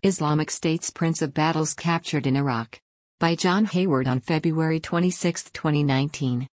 Islamic State's Prince of Battles captured in Iraq. By John Hayward on February 26, 2019.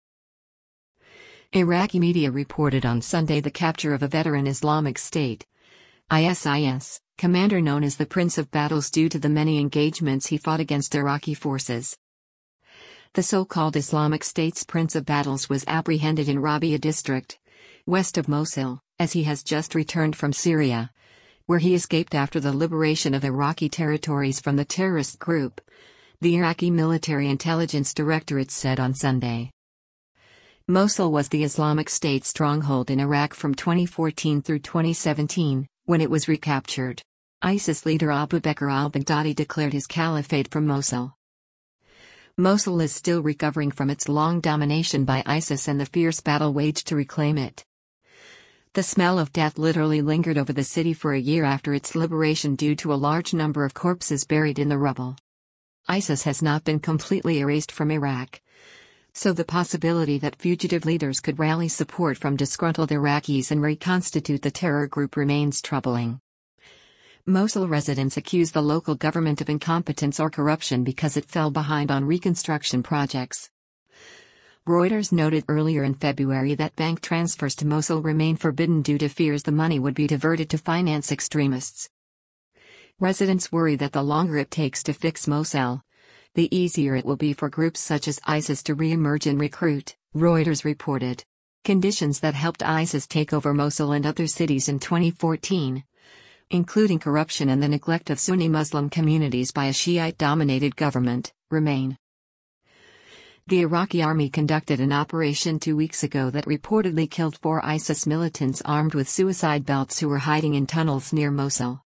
Iraqi media reported on Sunday the capture of a veteran Islamic State (ISIS) commander known as the Prince of Battles due to the many engagements he fought against Iraqi forces. The so-called Islamic State's Prince of Battles was apprehended in Rabia district, west of Mosul, as he has just returned from Syria, where he escaped after the liberation of Iraqi territories from the terrorist group, the Iraqi Military Intelligence Directorate said on Sunday. Mosul was the Islamic State stronghold in Iraq from 2014 through 2017, when it was recaptured. ISIS leader Abu Bakr al-Baghdadi declared his caliphate from Mosul. Mosul is still recovering from its long domination by ISIS and the fierce battle waged to reclaim it. The smell of death literally lingered over the city for a year after its liberation due to a large number of corpses buried in the rubble. ISIS has not been completely erased from Iraq, so the possibility that fugitive leaders could rally support from disgruntled Iraqis and reconstitute the terror group remains troubling. Mosul residents accuse the local government of incompetence or corruption because it fell behind on reconstruction projects. Reuters noted earlier in February that bank transfers to Mosul remain forbidden due to fears the money would be diverted to finance extremists. Residents worry that the longer it takes to fix Mosul, the easier it will be for groups such as ISIS to re-emerge and recruit, Reuters reported. Conditions that helped ISIS take over Mosul and other cities in 2014, including corruption and the neglect of Sunni Muslim communities by a Shiite-dominated government, remain. The Iraqi army conducted an operation 2 weeks ago that reportedly killed 4 ISIS militants armed with suicide belts who were hiding in tunnels near Mosul.